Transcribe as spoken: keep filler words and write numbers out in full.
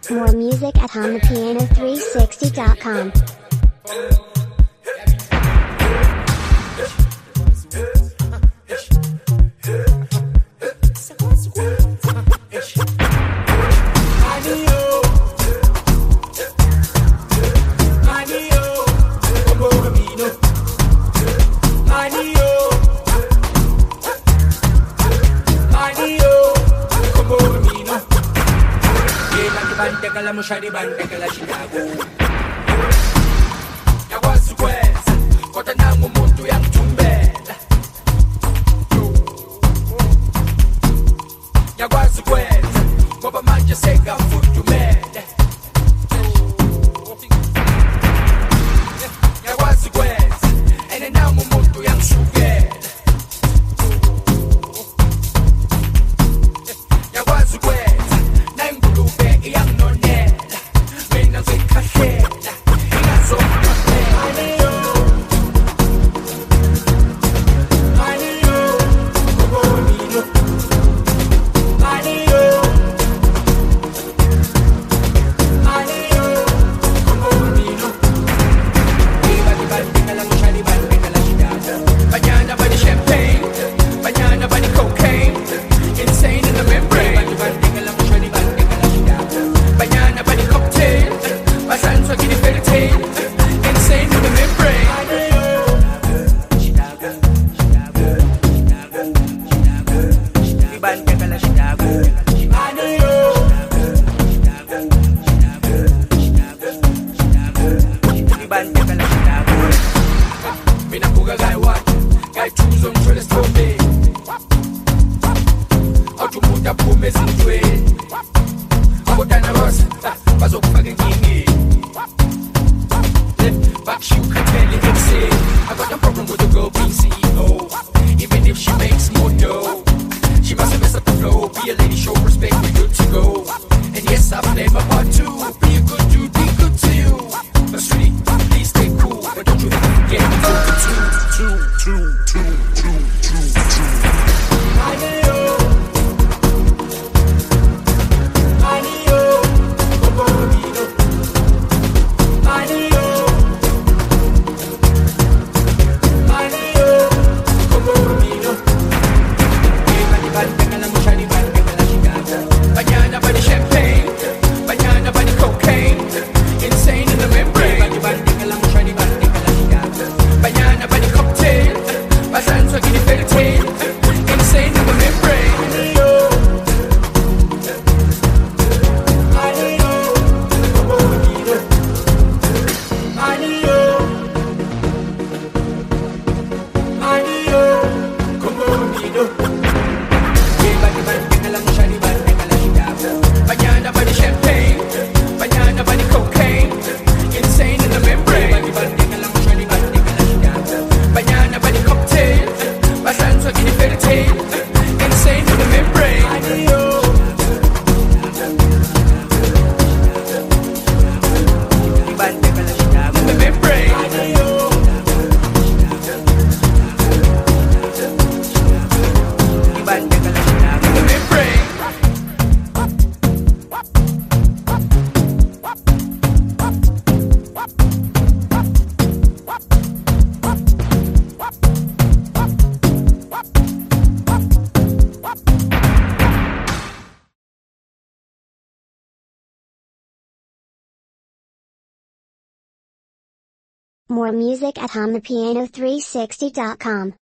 More music at home the piano three sixty dot com. Shady band, take a Chicago. Yakwazi kwenza, kodwa nangu umuntu uyangithumbela. Yakwazi kwenza, ngoba manje sekafudumele. Yakwazi kwenza, ene nangu umuntu uyangishukela. Yakwazi kwenza, nayingulube iyanginonela. More music at home the piano three sixty dot com.